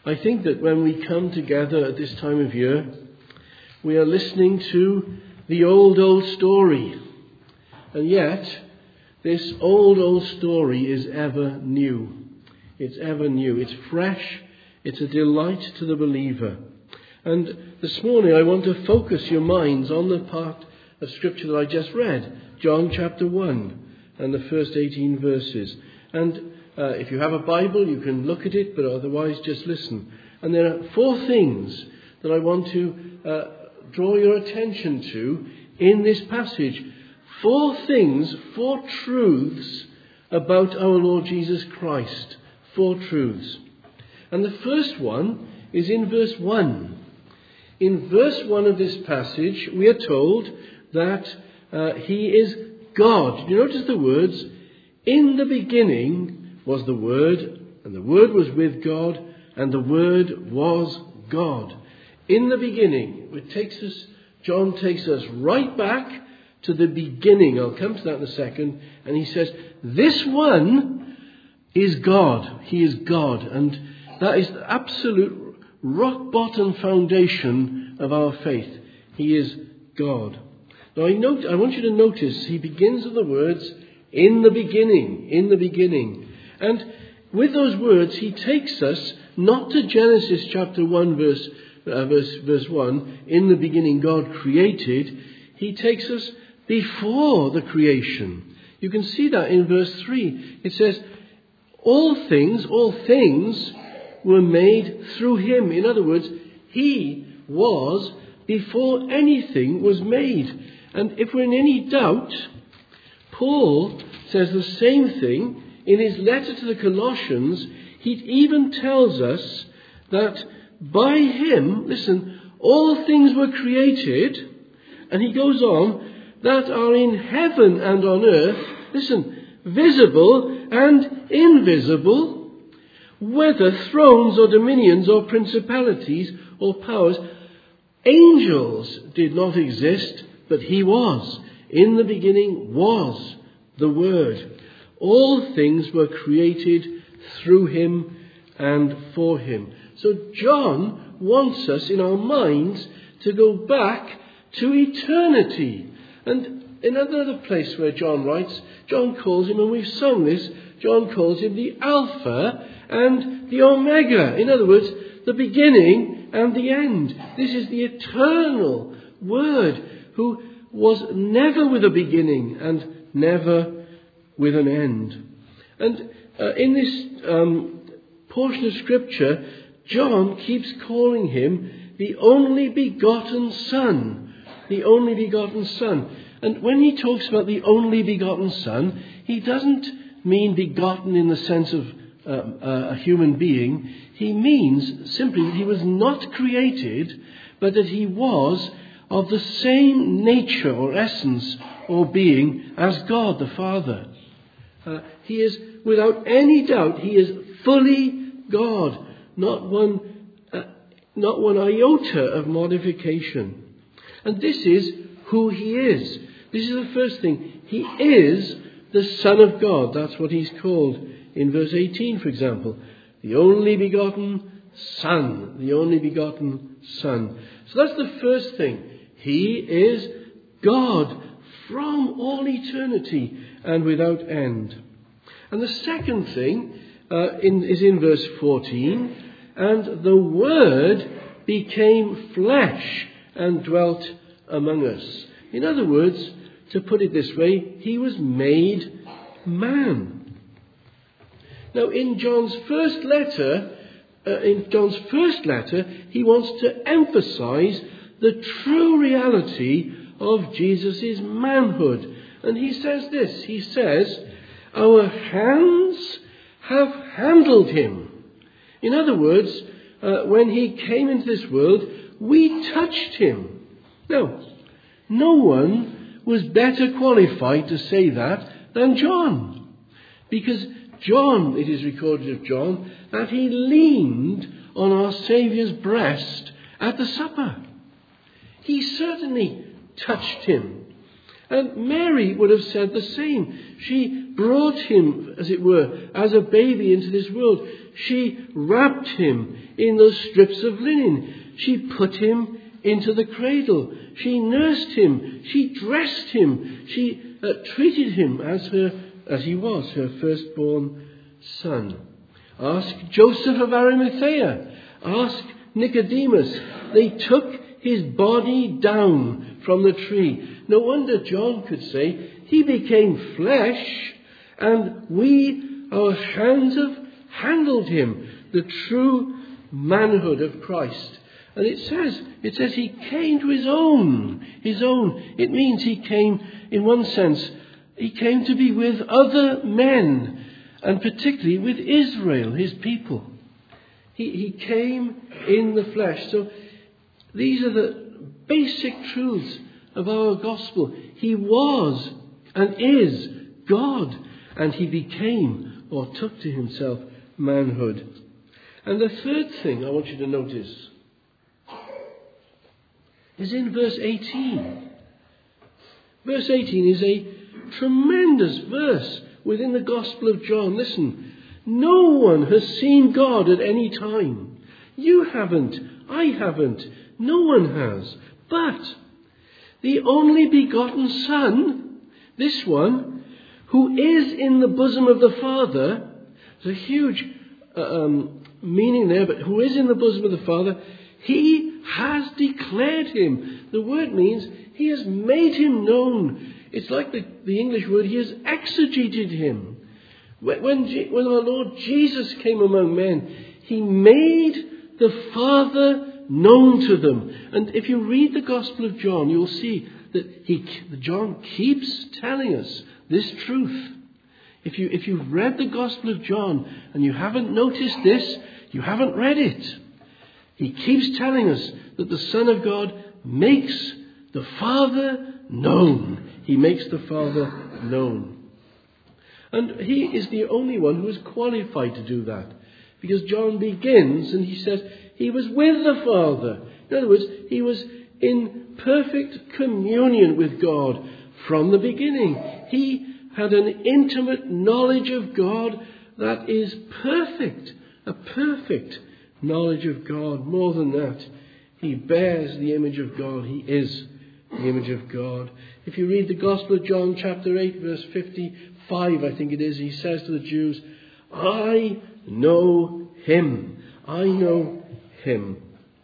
I think that when we come together at this time of year, we are listening to the old story. And yet, this old story is ever new. It's ever new. It's fresh. It's a delight to the believer. And this morning I want to focus your minds on the part of Scripture that I just read, John chapter 1 and the first 18 verses. And if you have a Bible, you can look at it, but otherwise just listen. And there are 4 things that I want to draw your attention to in this passage. 4 things, 4 truths about our Lord Jesus Christ. 4 truths. And the first one is in verse 1. In verse 1 of this passage, we are told that he is God. You notice the words, in the beginning was the Word, and the Word was with God, and the Word was God. In the beginning, John takes us right back to the beginning. I'll come to that in a second. And he says, this one is God. He is God. And that is the absolute rock bottom foundation of our faith. He is God. Now I want you to notice he begins with the words, in the beginning, in the beginning. And with those words, he takes us not to Genesis chapter 1 verse 1, in the beginning God created. He takes us before the creation. You can see that in verse 3. It says, all things were made through him. In other words, he was before anything was made. And if we're in any doubt, Paul says the same thing in his letter to the Colossians. He even tells us that by him, listen, all things were created, and he goes on, that are in heaven and on earth, listen, visible and invisible, whether thrones or dominions or principalities or powers. Angels did not exist, but he was. In the beginning was the Word. All things were created through him and for him. So John wants us in our minds to go back to eternity. And in another place where John writes, John calls him, and we've sung this, John calls him the Alpha and the Omega. In other words, the beginning and the end. This is the eternal Word who was never with a beginning and never with an end. And in this portion of Scripture, John keeps calling him the only begotten Son. The only begotten Son. And when he talks about the only begotten Son, he doesn't mean begotten in the sense of a human being. He means simply that he was not created, but that he was of the same nature or essence or being as God the Father. He is, without any doubt, he is fully God. Not one iota of modification. And this is who he is. This is the first thing. He is the Son of God. That's what he's called in verse 18, for example. The only begotten Son. The only begotten Son. So that's the first thing. He is God from all eternity and without end. And the second thing is in verse 14. And the Word became flesh and dwelt among us. In other words, to put it this way, he was made man. Now, in John's first letter, he wants to emphasize the true reality of Jesus' manhood. And he says this. He says, our hands have handled him. In other words, when he came into this world, we touched him. Now, no one was better qualified to say that than John. Because John, it is recorded of John, that he leaned on our Saviour's breast at the supper. He certainly touched him. And Mary would have said the same. She brought him, as it were, as a baby into this world. She wrapped him in those strips of linen. She put him into the cradle. She nursed him. She dressed him. She treated him as he was, her firstborn son. Ask Joseph of Arimathea. Ask Nicodemus. They took his body down from the tree. No wonder John could say, he became flesh, and our hands have handled him. The true manhood of Christ. And it says he came to his own. It means he came, in one sense, he came to be with other men, and particularly with Israel, his people. He came in the flesh. So these are the basic truths of our gospel. He was and is God, and he became or took to himself manhood. And the third thing I want you to notice is in verse 18. Verse 18 is a tremendous verse within the Gospel of John. Listen, no one has seen God at any time. You haven't, I haven't, no one has. But the only begotten Son, this one, who is in the bosom of the Father, there's a huge meaning there, but who is in the bosom of the Father, he has declared him. The word means he has made him known. It's like the English word, he has exegeted him. When our Lord Jesus came among men, he made the Father known to them. And if you read the Gospel of John, you'll see that John keeps telling us this truth. If you've read the Gospel of John and you haven't noticed this, you haven't read it. He keeps telling us that the Son of God makes the Father known. He makes the Father known. And he is the only one who is qualified to do that. Because John begins and he says he was with the Father. In other words, he was in perfect communion with God from the beginning. He had an intimate knowledge of God that is perfect. A perfect knowledge of God. More than that, he bears the image of God. He is the image of God. If you read the Gospel of John chapter 8 verse 55, I think it is, he says to the Jews, I know him. I know him.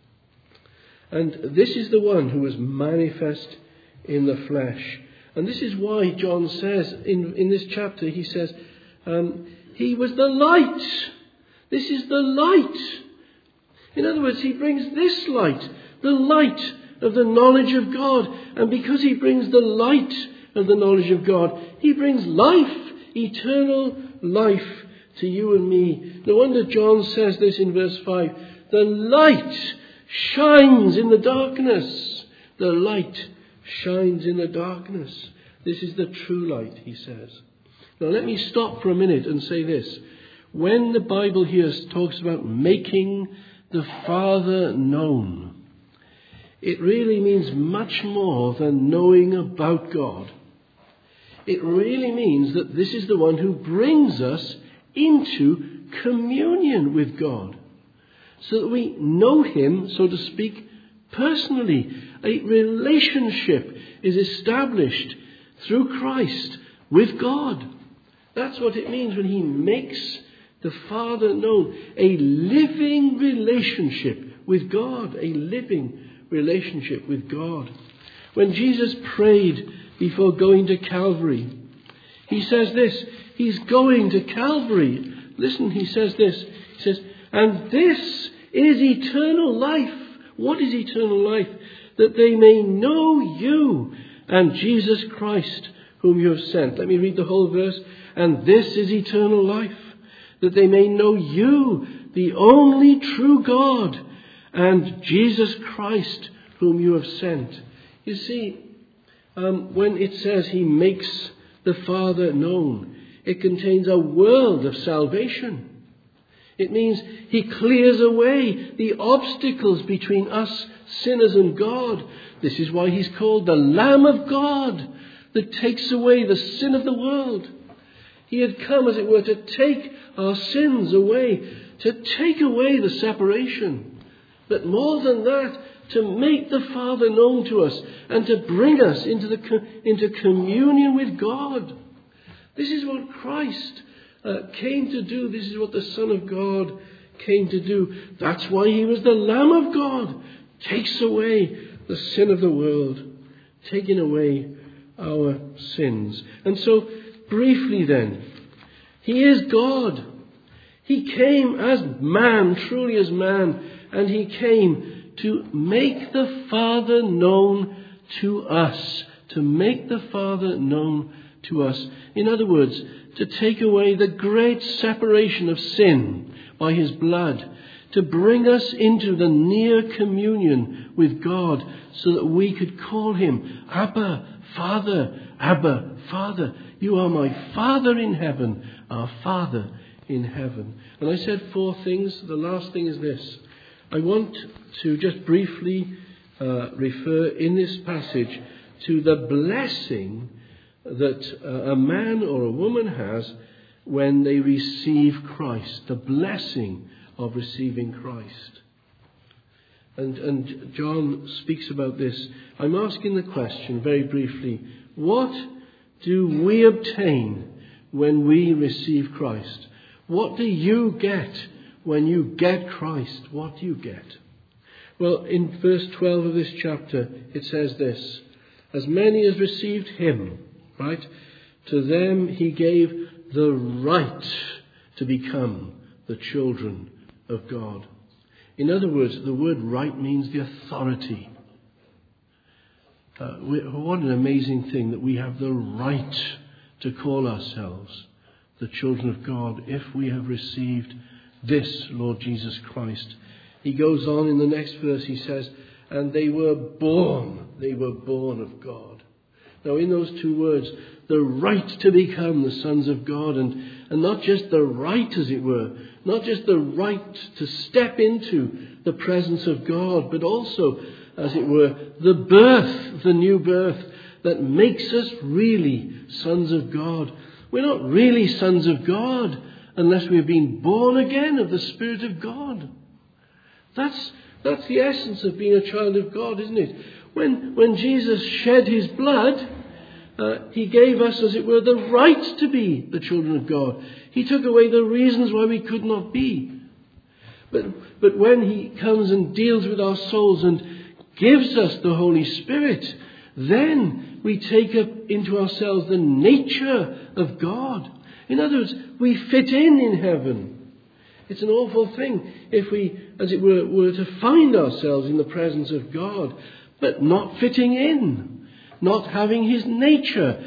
And this is the one who was manifest in the flesh. And this is why John says in this chapter, he says, he was the light. This is the light. In other words, he brings this light, the light of the knowledge of God. And because he brings the light of the knowledge of God, he brings life, eternal life to you and me. No wonder John says this in verse 5. The light shines in the darkness. The light shines in the darkness. This is the true light, he says. Now let me stop for a minute and say this. When the Bible here talks about making the Father known, it really means much more than knowing about God. It really means that this is the one who brings us into communion with God, so that we know him, so to speak, personally. A relationship is established through Christ with God. That's what it means when he makes the Father known. A living relationship with God. A living relationship with God. When Jesus prayed before going to Calvary, he says this. He's going to Calvary. Listen, he says this. He says, and this is eternal life. What is eternal life? That they may know you and Jesus Christ, whom you have sent. Let me read the whole verse. And this is eternal life, that they may know you, the only true God, and Jesus Christ, whom you have sent. You see, when it says he makes the Father known, it contains a world of salvation. It means he clears away the obstacles between us sinners and God. This is why he's called the Lamb of God that takes away the sin of the world. He had come, as it were, to take our sins away, to take away the separation. But more than that, to make the Father known to us and to bring us into communion with God. This is what Christ came to do. This is what the Son of God came to do. That's why he was the Lamb of God. Takes away the sin of the world. Taking away our sins. And so, briefly then, he is God. He came as man, truly as man, and he came to make the Father known to us. To make the Father known to us. In other words, to take away the great separation of sin by his blood. To bring us into the near communion with God so that we could call him Abba, Father, Abba, Father. You are my Father in heaven, our Father in heaven. And I said 4 things. The last thing is this. I want to just briefly refer in this passage to the blessing that a man or a woman has when they receive Christ. The blessing of receiving Christ. And John speaks about this. I'm asking the question very briefly. What do we obtain when we receive Christ? What do you get when you get Christ? What do you get? Well, in verse 12 of this chapter, it says this. As many as received him, right, to them he gave the right to become the children of God. In other words, the word right means the authority. What an amazing thing that we have the right to call ourselves the children of God if we have received this Lord Jesus Christ. He goes on in the next verse, he says, and they were born of God. Now in those 2 words, the right to become the sons of God, and not just the right, as it were, not just the right to step into the presence of God, but also, as it were, the birth, the new birth that makes us really sons of God. We're not really sons of God unless we've been born again of the Spirit of God. That's the essence of being a child of God, isn't it? When Jesus shed his blood, he gave us, as it were, the right to be the children of God. He took away the reasons why we could not be. But when he comes and deals with our souls and gives us the Holy Spirit, then we take up into ourselves the nature of God. In other words, we fit in heaven. It's an awful thing if we, as it were to find ourselves in the presence of God, but not fitting in, not having his nature,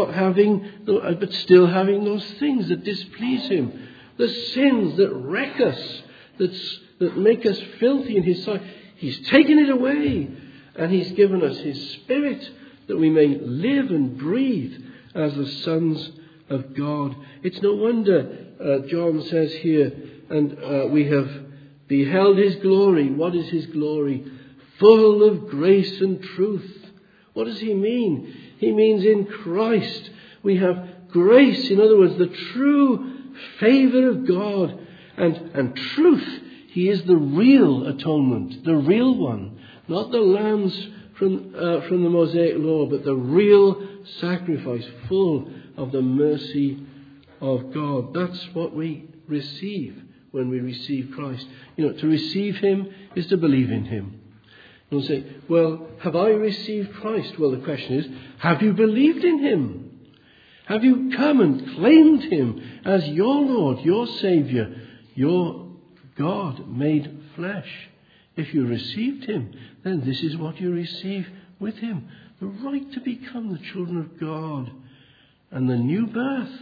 but still having those things that displease him, the sins that wreck us, that make us filthy in his sight. He's taken it away, and he's given us his Spirit that we may live and breathe as the sons of God. It's no wonder John says here, and we have beheld his glory. What is his glory? Full of grace and truth. What does he mean? He means in Christ we have grace. In other words, the true favour of God and truth. He is the real atonement, the real one, not the lambs from the Mosaic law, but the real sacrifice, full of the mercy of God. That's what we receive when we receive Christ. To receive him is to believe in him. You'll say, well, have I received Christ? Well, the question is, have you believed in him? Have you come and claimed him as your Lord, your Saviour, your God made flesh? If you received him, then this is what you receive with him. The right to become the children of God. And the new birth.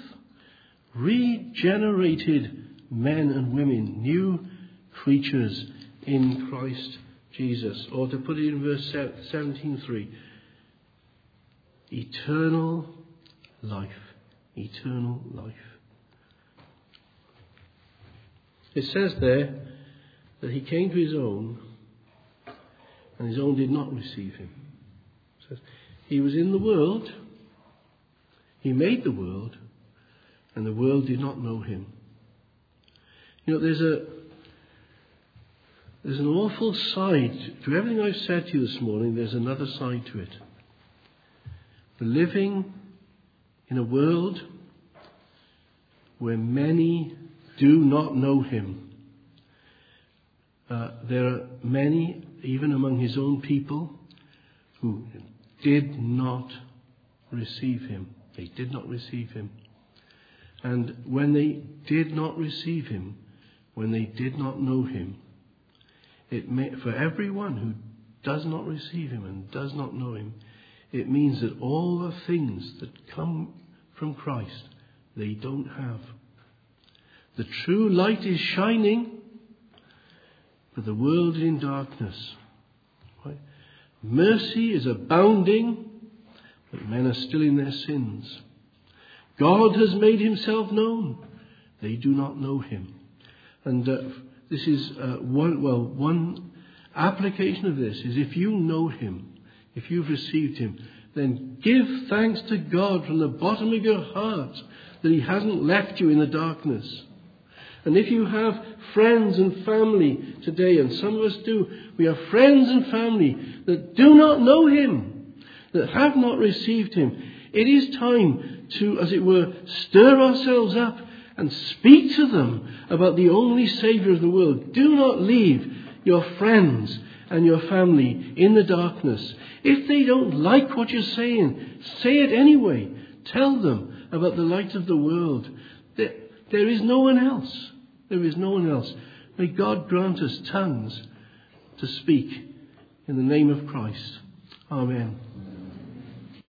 Regenerated men and women. New creatures in Christ Jesus. Or to put it in verse 17:3. Eternal life. Eternal life. It says there that he came to his own, and his own did not receive him. It says, he was in the world, he made the world, and the world did not know him. You know, there's an awful side to everything I've said to you this morning. There's another side to it. We're living in a world where many do not know him. There are many, even among his own people, who did not receive him. They did not receive him. And when they did not receive him, when they did not know him, for everyone who does not receive him and does not know him, it means that all the things that come from Christ, they don't have. The true light is shining, but the world is in darkness. Right? Mercy is abounding, but men are still in their sins. God has made himself known. They do not know him. And this is one application of this is if you know him, if you've received him, then give thanks to God from the bottom of your heart that he hasn't left you in the darkness. And if you have friends and family today, and some of us do, we have friends and family that do not know him, that have not received him. It is time to, as it were, stir ourselves up and speak to them about the only Saviour of the world. Do not leave your friends and your family in the darkness. If they don't like what you're saying, say it anyway. Tell them about the light of the world. There is no one else. There is no one else. May God grant us tongues to speak in the name of Christ. Amen.